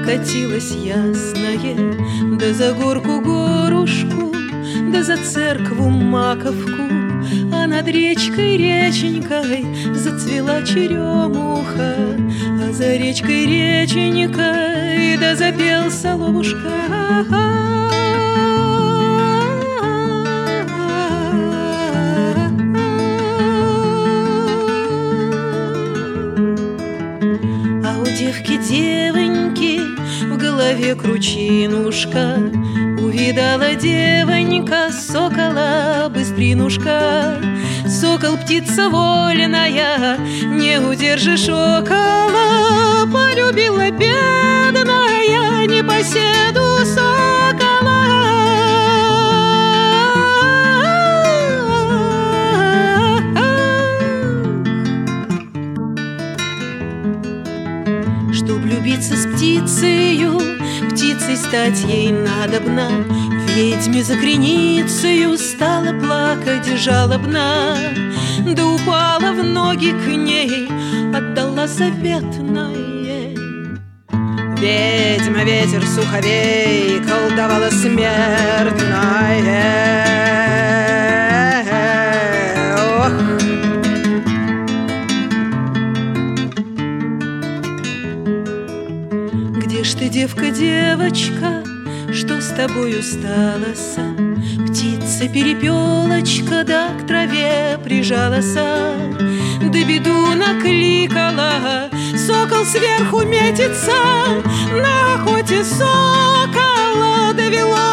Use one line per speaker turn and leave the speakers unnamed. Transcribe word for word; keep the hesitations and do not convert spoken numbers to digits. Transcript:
катилось ясное, да за горку горушку, да за церкву маковку, а над речкой реченькой зацвела черемуха, а за речкой реченькой да запел соловушка. Девки-девоньки, в голове кручинушка, увидала девонька сокола быстринушка. Сокол птица вольная, не удержишь около, полюбила бедная непоседу сокола. Чтоб любиться с птицею, птицей стать ей надобно, ведьме за креницею стала плакать жалобно, да упала в ноги к ней, отдала заветное. Ведьма, ветер, суховей, колдовала смертное. Ох! Где ж ты, девка-девочка, что с тобою сталося? Птица-перепелочка, да к траве прижалася, да беду накликала. Сокол сверху метится, на охоте сокола довела